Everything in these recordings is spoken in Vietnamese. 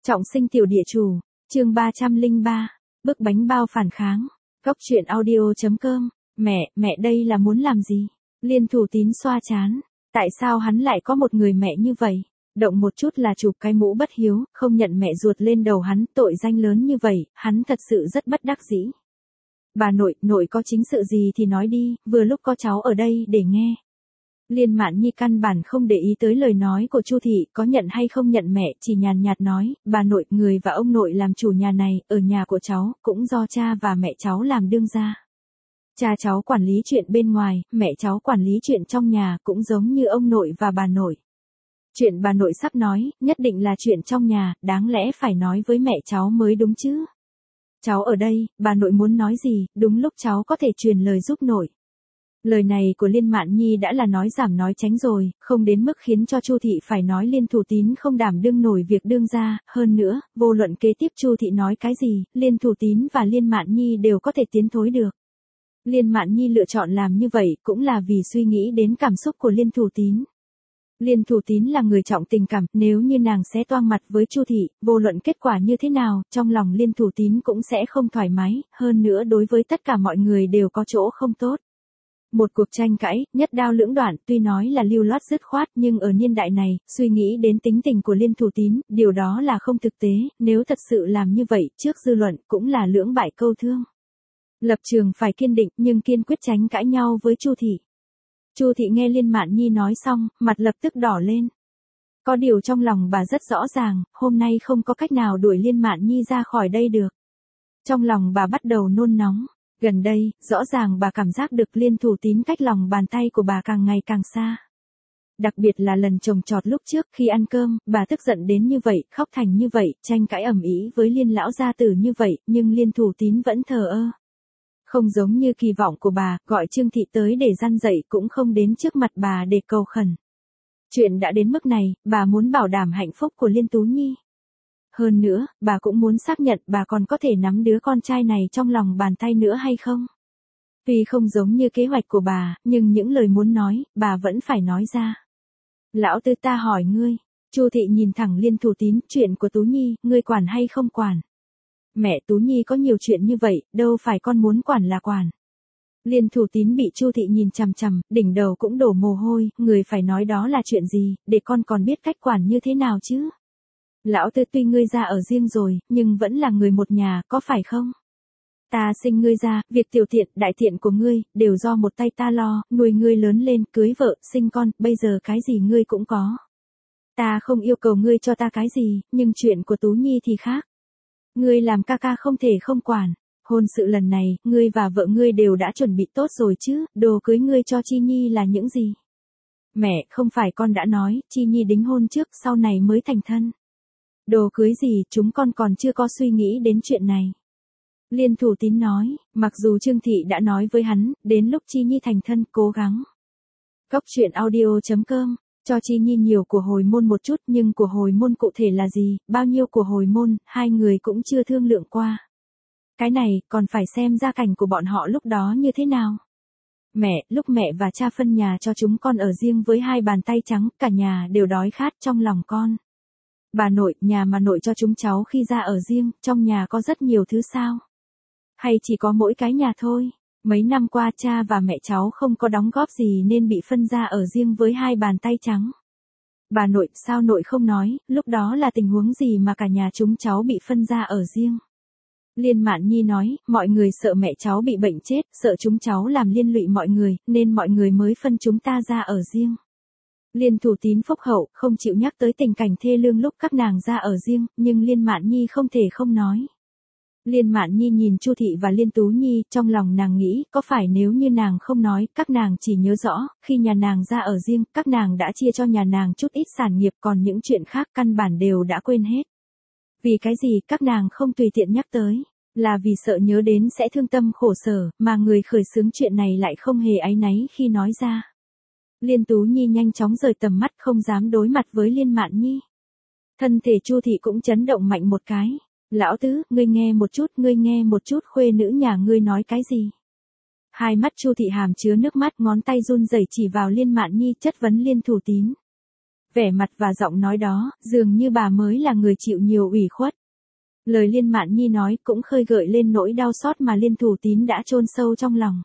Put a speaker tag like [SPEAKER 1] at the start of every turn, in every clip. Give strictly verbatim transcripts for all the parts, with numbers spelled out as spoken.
[SPEAKER 1] Trọng sinh tiểu địa chủ, chương ba trăm lẻ ba, bức bánh bao phản kháng. Góc truyện audio chấm com. Mẹ, mẹ đây là muốn làm gì? Liên Thủ Tín xoa chán. Tại sao hắn lại có một người mẹ như vậy? Động một chút là chụp cái mũ bất hiếu, không nhận mẹ ruột lên đầu hắn, tội danh lớn như vậy, hắn thật sự rất bất đắc dĩ. Bà nội, nội có chính sự gì thì nói đi, vừa lúc có cháu ở đây để nghe. Liên Mạn Nhi căn bản không để ý tới lời nói của Chu thị, có nhận hay không nhận mẹ, chỉ nhàn nhạt nói, bà nội, người và ông nội làm chủ nhà này, ở nhà của cháu, cũng do cha và mẹ cháu làm đương gia. Cha cháu quản lý chuyện bên ngoài, mẹ cháu quản lý chuyện trong nhà, cũng giống như ông nội và bà nội. Chuyện bà nội sắp nói, nhất định là chuyện trong nhà, đáng lẽ phải nói với mẹ cháu mới đúng chứ. Cháu ở đây, bà nội muốn nói gì, đúng lúc cháu có thể truyền lời giúp nội. Lời này của Liên Mạn Nhi đã là nói giảm nói tránh rồi, không đến mức khiến cho Chu thị phải nói Liên Thủ Tín không đảm đương nổi việc đương gia, hơn nữa, vô luận kế tiếp Chu thị nói cái gì, Liên Thủ Tín và Liên Mạn Nhi đều có thể tiến thối được. Liên Mạn Nhi lựa chọn làm như vậy cũng là vì suy nghĩ đến cảm xúc của Liên Thủ Tín. Liên Thủ Tín là người trọng tình cảm, nếu như nàng xé toang mặt với Chu thị, vô luận kết quả như thế nào, trong lòng Liên Thủ Tín cũng sẽ không thoải mái, hơn nữa đối với tất cả mọi người đều có chỗ không tốt. Một cuộc tranh cãi, nhất đao lưỡng đoạn, tuy nói là lưu loát dứt khoát, nhưng ở niên đại này, suy nghĩ đến tính tình của Liên Thủ Tín, điều đó là không thực tế, nếu thật sự làm như vậy, trước dư luận, cũng là lưỡng bại câu thương. Lập trường phải kiên định, nhưng kiên quyết tránh cãi nhau với Chu thị. Chu thị nghe Liên Mạn Nhi nói xong, mặt lập tức đỏ lên. Có điều trong lòng bà rất rõ ràng, hôm nay không có cách nào đuổi Liên Mạn Nhi ra khỏi đây được. Trong lòng bà bắt đầu nôn nóng. Gần đây, rõ ràng bà cảm giác được Liên Thủ Tín cách lòng bàn tay của bà càng ngày càng xa. Đặc biệt là lần trồng trọt lúc trước khi ăn cơm, bà tức giận đến như vậy, khóc thành như vậy, tranh cãi ầm ĩ với Liên lão gia tử như vậy, nhưng Liên Thủ Tín vẫn thờ ơ. Không giống như kỳ vọng của bà, gọi Trương thị tới để răn dạy cũng không đến trước mặt bà để cầu khẩn. Chuyện đã đến mức này, bà muốn bảo đảm hạnh phúc của Liên Tú Nhi. Hơn nữa, bà cũng muốn xác nhận bà còn có thể nắm đứa con trai này trong lòng bàn tay nữa hay không. Tuy không giống như kế hoạch của bà, nhưng những lời muốn nói, bà vẫn phải nói ra. Lão tư ta hỏi ngươi, Chu thị nhìn thẳng Liên Thủ Tín, chuyện của Tú Nhi, ngươi quản hay không quản? Mẹ, Tú Nhi có nhiều chuyện như vậy, đâu phải con muốn quản là quản. Liên Thủ Tín bị Chu thị nhìn chằm chằm, đỉnh đầu cũng đổ mồ hôi, người phải nói đó là chuyện gì, để con còn biết cách quản như thế nào chứ. Lão tư tuy ngươi ra ở riêng rồi, nhưng vẫn là người một nhà, có phải không? Ta sinh ngươi ra, việc tiểu thiện, đại thiện của ngươi, đều do một tay ta lo, nuôi ngươi lớn lên, cưới vợ, sinh con, bây giờ cái gì ngươi cũng có. Ta không yêu cầu ngươi cho ta cái gì, nhưng chuyện của Tú Nhi thì khác. Ngươi làm ca ca không thể không quản. Hôn sự lần này, ngươi và vợ ngươi đều đã chuẩn bị tốt rồi chứ, đồ cưới ngươi cho Chi Nhi là những gì? Mẹ, không phải con đã nói, Chi Nhi đính hôn trước, sau này mới thành thân. Đồ cưới gì, chúng con còn chưa có suy nghĩ đến chuyện này. Liên Thủ Tín nói, mặc dù Trương thị đã nói với hắn, đến lúc Chi Nhi thành thân, cố gắng. Góc truyện audio chấm com, cho Chi Nhi nhiều của hồi môn một chút, nhưng của hồi môn cụ thể là gì, bao nhiêu của hồi môn, hai người cũng chưa thương lượng qua. Cái này, còn phải xem gia cảnh của bọn họ lúc đó như thế nào. Mẹ, lúc mẹ và cha phân nhà cho chúng con ở riêng với hai bàn tay trắng, cả nhà đều đói khát trong lòng con. Bà nội, nhà mà nội cho chúng cháu khi ra ở riêng, trong nhà có rất nhiều thứ sao? Hay chỉ có mỗi cái nhà thôi? Mấy năm qua cha và mẹ cháu không có đóng góp gì nên bị phân ra ở riêng với hai bàn tay trắng. Bà nội, sao nội không nói, lúc đó là tình huống gì mà cả nhà chúng cháu bị phân ra ở riêng? Liên Mạn Nhi nói, mọi người sợ mẹ cháu bị bệnh chết, sợ chúng cháu làm liên lụy mọi người, nên mọi người mới phân chúng ta ra ở riêng. Liên Thủ Tín phúc hậu, không chịu nhắc tới tình cảnh thê lương lúc các nàng ra ở riêng, nhưng Liên Mạn Nhi không thể không nói. Liên Mạn Nhi nhìn Chu thị và Liên Tú Nhi, trong lòng nàng nghĩ, có phải nếu như nàng không nói, các nàng chỉ nhớ rõ, khi nhà nàng ra ở riêng, các nàng đã chia cho nhà nàng chút ít sản nghiệp, còn những chuyện khác căn bản đều đã quên hết. Vì cái gì các nàng không tùy tiện nhắc tới, là vì sợ nhớ đến sẽ thương tâm khổ sở, mà người khởi xướng chuyện này lại không hề áy náy khi nói ra. Liên Tú Nhi nhanh chóng rời tầm mắt, không dám đối mặt với Liên Mạn Nhi. Thân thể Chu thị cũng chấn động mạnh một cái. Lão tứ, ngươi nghe một chút, ngươi nghe một chút, khuê nữ nhà ngươi nói cái gì? Hai mắt Chu thị hàm chứa nước mắt, ngón tay run rẩy chỉ vào Liên Mạn Nhi, chất vấn Liên Thủ Tín. Vẻ mặt và giọng nói đó, dường như bà mới là người chịu nhiều ủy khuất. Lời Liên Mạn Nhi nói cũng khơi gợi lên nỗi đau xót mà Liên Thủ Tín đã chôn sâu trong lòng.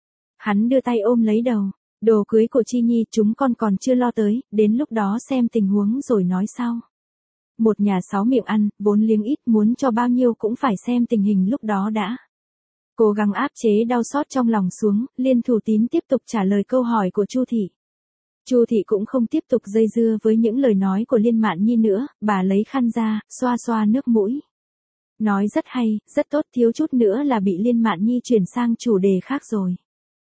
[SPEAKER 1] Hắn đưa tay ôm lấy đầu, đồ cưới của Chi Nhi chúng con còn chưa lo tới, đến lúc đó xem tình huống rồi nói sau. Một nhà sáu miệng ăn, vốn liếng ít, muốn cho bao nhiêu cũng phải xem tình hình lúc đó đã. Cố gắng áp chế đau xót trong lòng xuống, Liên Thủ Tín tiếp tục trả lời câu hỏi của Chu thị. Chu thị cũng không tiếp tục dây dưa với những lời nói của Liên Mạn Nhi nữa, bà lấy khăn ra, xoa xoa nước mũi. Nói rất hay, rất tốt, thiếu chút nữa là bị Liên Mạn Nhi chuyển sang chủ đề khác rồi.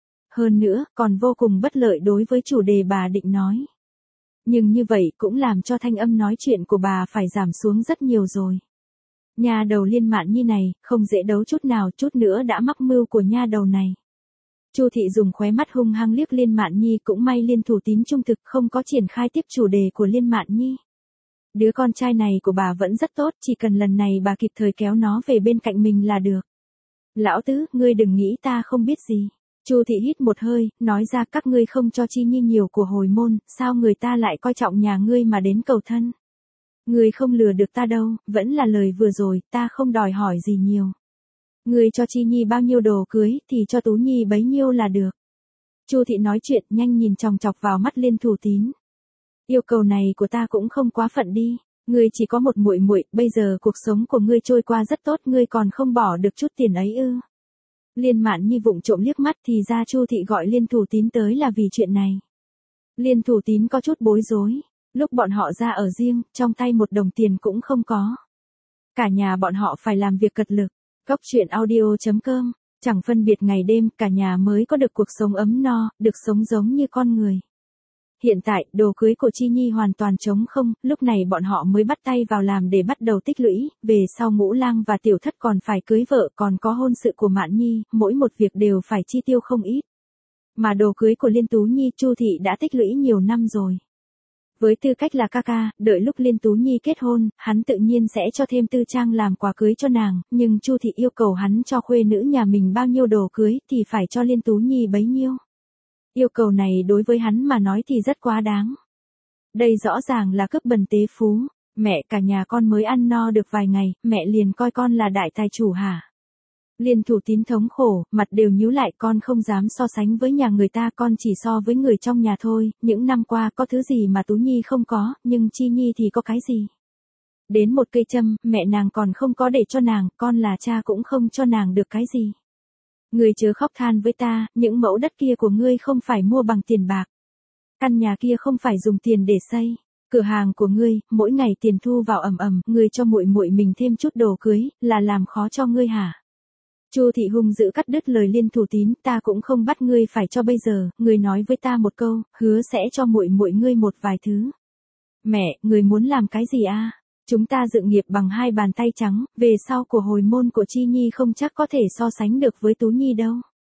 [SPEAKER 1] Hơn nữa, còn vô cùng bất lợi đối với chủ đề bà định nói. Nhưng như vậy cũng làm cho thanh âm nói chuyện của bà phải giảm xuống rất nhiều rồi. Nha đầu Liên Mạn Nhi này, không dễ đấu chút nào, chút nữa đã mắc mưu của nha đầu này. Chu thị dùng khóe mắt hung hăng liếc Liên Mạn Nhi, cũng may Liên Thủ Tín trung thực không có triển khai tiếp chủ đề của Liên Mạn Nhi. Đứa con trai này của bà vẫn rất tốt, chỉ cần lần này bà kịp thời kéo nó về bên cạnh mình là được. Lão tứ, ngươi đừng nghĩ ta không biết gì. Chu thị hít một hơi, nói ra các ngươi không cho Chi Nhi nhiều của hồi môn, sao người ta lại coi trọng nhà ngươi mà đến cầu thân. Ngươi không lừa được ta đâu, vẫn là lời vừa rồi, ta không đòi hỏi gì nhiều. Ngươi cho Chi Nhi bao nhiêu đồ cưới thì cho Tú Nhi bấy nhiêu là được. Chu thị nói chuyện nhanh nhìn chòng chọc vào mắt Liên Thủ Tín. Yêu cầu này của ta cũng không quá phận đi, ngươi chỉ có một muội muội, bây giờ cuộc sống của ngươi trôi qua rất tốt, ngươi còn không bỏ được chút tiền ấy ư? Liên Mạn Nhi vụng trộm liếc mắt thì ra Chu thị gọi Liên Thủ Tín tới là vì chuyện này. Liên Thủ Tín có chút bối rối, lúc bọn họ ra ở riêng, trong tay một đồng tiền cũng không có. Cả nhà bọn họ phải làm việc cật lực. Góc truyện audio chấm com, chẳng phân biệt ngày đêm, cả nhà mới có được cuộc sống ấm no, được sống giống như con người. Hiện tại, đồ cưới của Chi Nhi hoàn toàn trống không, lúc này bọn họ mới bắt tay vào làm để bắt đầu tích lũy, về sau Ngũ Lang và Tiểu Thất còn phải cưới vợ, còn có hôn sự của Mạn Nhi, mỗi một việc đều phải chi tiêu không ít. Mà đồ cưới của Liên Tú Nhi, Chu thị đã tích lũy nhiều năm rồi. Với tư cách là ca ca, đợi lúc Liên Tú Nhi kết hôn, hắn tự nhiên sẽ cho thêm tư trang làm quà cưới cho nàng, nhưng Chu thị yêu cầu hắn cho khuê nữ nhà mình bao nhiêu đồ cưới thì phải cho Liên Tú Nhi bấy nhiêu. Yêu cầu này đối với hắn mà nói thì rất quá đáng. Đây rõ ràng là cướp bần tế phú. Mẹ, cả nhà con mới ăn no được vài ngày, mẹ liền coi con là đại tài chủ hả? Liên Thủ Tín thống khổ, mặt đều nhíu lại, con không dám so sánh với nhà người ta, con chỉ so với người trong nhà thôi, những năm qua có thứ gì mà Tú Nhi không có, nhưng Chi Nhi thì có cái gì? Đến một cây châm, mẹ nàng còn không có để cho nàng, con là cha cũng không cho nàng được cái gì. Ngươi chớ khóc than với ta, những mẫu đất kia của ngươi không phải mua bằng tiền bạc. Căn nhà kia không phải dùng tiền để xây. Cửa hàng của ngươi, mỗi ngày tiền thu vào ầm ầm, ngươi cho muội muội mình thêm chút đồ cưới, là làm khó cho ngươi hả? Chu thị hung dữ cắt đứt lời Liên Thủ Tín, ta cũng không bắt ngươi phải cho bây giờ, ngươi nói với ta một câu, hứa sẽ cho muội muội ngươi một vài thứ. Mẹ, ngươi muốn làm cái gì a? Chúng ta dựng nghiệp bằng hai bàn tay trắng, về sau của hồi môn của Chi Nhi không chắc có thể so sánh được với Tú Nhi đâu.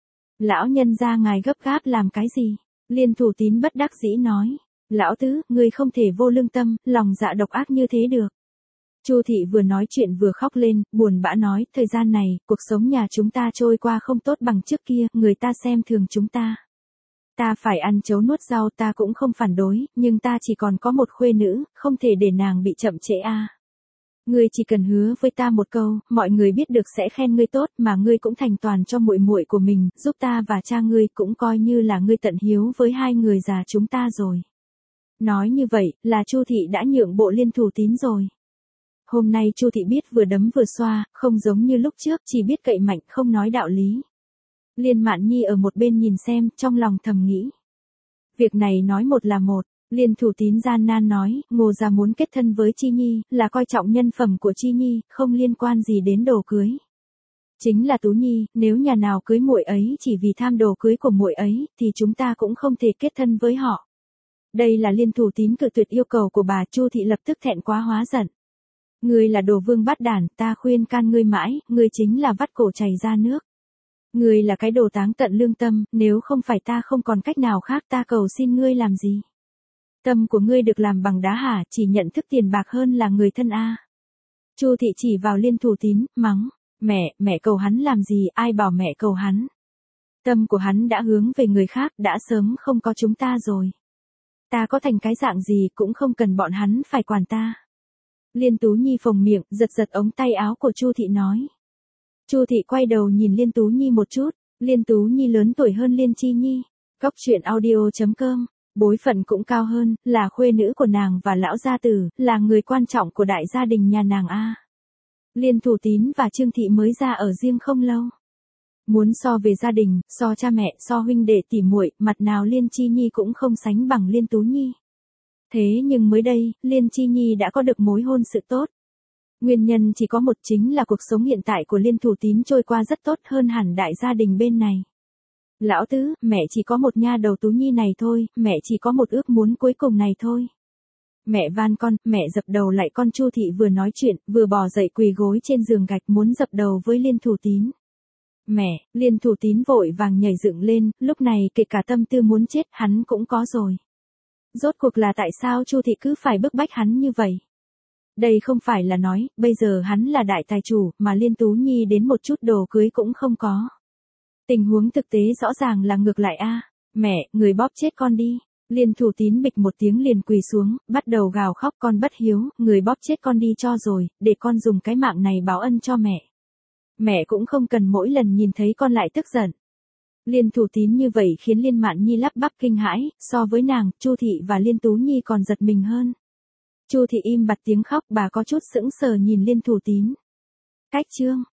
[SPEAKER 1] Lão nhân gia ngài gấp gáp làm cái gì? Liên Thủ Tín bất đắc dĩ nói. Lão tứ, ngươi không thể vô lương tâm, lòng dạ độc ác như thế được. Chu thị vừa nói chuyện vừa khóc lên, buồn bã nói, thời gian này, cuộc sống nhà chúng ta trôi qua không tốt bằng trước kia, người ta xem thường chúng ta. Ta phải ăn chấu nuốt rau, ta cũng không phản đối, nhưng ta chỉ còn có một khuê nữ, không thể để nàng bị chậm trễ a. À. Ngươi chỉ cần hứa với ta một câu, mọi người biết được sẽ khen ngươi tốt, mà ngươi cũng thành toàn cho muội muội của mình, giúp ta và cha ngươi, cũng coi như là ngươi tận hiếu với hai người già chúng ta rồi. Nói như vậy, là Chu thị đã nhượng bộ Liên Thủ Tín rồi. Hôm nay Chu thị biết vừa đấm vừa xoa, không giống như lúc trước, chỉ biết cậy mạnh, không nói đạo lý. Liên Mạn Nhi ở một bên nhìn xem, trong lòng thầm nghĩ. Việc này nói một là một, Liên Thủ Tín gian nan nói, Ngô gia muốn kết thân với Chi Nhi, là coi trọng nhân phẩm của Chi Nhi, không liên quan gì đến đồ cưới. Chính là Tú Nhi, nếu nhà nào cưới muội ấy chỉ vì tham đồ cưới của muội ấy, thì chúng ta cũng không thể kết thân với họ. Đây là Liên Thủ Tín cự tuyệt yêu cầu của bà. Chu thị lập tức thẹn quá hóa giận. Ngươi là đồ vương bát đản, ta khuyên can ngươi mãi, ngươi chính là vắt cổ chảy ra nước. Ngươi là cái đồ táng tận lương tâm, nếu không phải ta không còn cách nào khác, ta cầu xin ngươi làm gì? Tâm của ngươi được làm bằng đá hả, chỉ nhận thức tiền bạc hơn là người thân a. Chu thị chỉ vào Liên Thủ Tín, mắng, mẹ, mẹ cầu hắn làm gì, ai bảo mẹ cầu hắn? Tâm của hắn đã hướng về người khác, đã sớm không có chúng ta rồi. Ta có thành cái dạng gì cũng không cần bọn hắn phải quản ta. Liên Tú Nhi phồng miệng, giật giật ống tay áo của Chu Thị nói. Chu Thị quay đầu nhìn Liên Tú Nhi một chút, Liên Tú Nhi lớn tuổi hơn Liên Chi Nhi. Cốc truyện audio.com, bối phận cũng cao hơn, là khuê nữ của nàng và lão gia tử, là người quan trọng của đại gia đình nhà nàng a. Liên Thủ Tín và Trương Thị mới ra ở riêng không lâu. Muốn so về gia đình, so cha mẹ, so huynh đệ tỉ muội, mặt nào Liên Chi Nhi cũng không sánh bằng Liên Tú Nhi. Thế nhưng mới đây, Liên Chi Nhi đã có được mối hôn sự tốt. Nguyên nhân chỉ có một, chính là cuộc sống hiện tại của Liên Thủ Tín trôi qua rất tốt hơn hẳn đại gia đình bên này. Lão tứ, mẹ chỉ có một nha đầu Tú Nhi này thôi, mẹ chỉ có một ước muốn cuối cùng này thôi. Mẹ van con, mẹ dập đầu lại con. Chu Thị vừa nói chuyện, vừa bò dậy quỳ gối trên giường gạch muốn dập đầu với Liên Thủ Tín. Mẹ, Liên Thủ Tín vội vàng nhảy dựng lên, lúc này kể cả tâm tư muốn chết hắn cũng có rồi. Rốt cuộc là tại sao Chu Thị cứ phải bức bách hắn như vậy? Đây không phải là nói, bây giờ hắn là đại tài chủ, mà Liên Tú Nhi đến một chút đồ cưới cũng không có. Tình huống thực tế rõ ràng là ngược lại a. Mẹ, người bóp chết con đi. Liên Thủ Tín bịch một tiếng liền quỳ xuống, bắt đầu gào khóc, con bất hiếu, người bóp chết con đi cho rồi, để con dùng cái mạng này báo ân cho mẹ. Mẹ cũng không cần mỗi lần nhìn thấy con lại tức giận. Liên Thủ Tín như vậy khiến Liên Mạn Nhi lắp bắp kinh hãi, so với nàng, Chu Thị và Liên Tú Nhi còn giật mình hơn. Chu Thị im bặt tiếng khóc, bà có chút sững sờ nhìn Liên Thủ Tín. Cách chương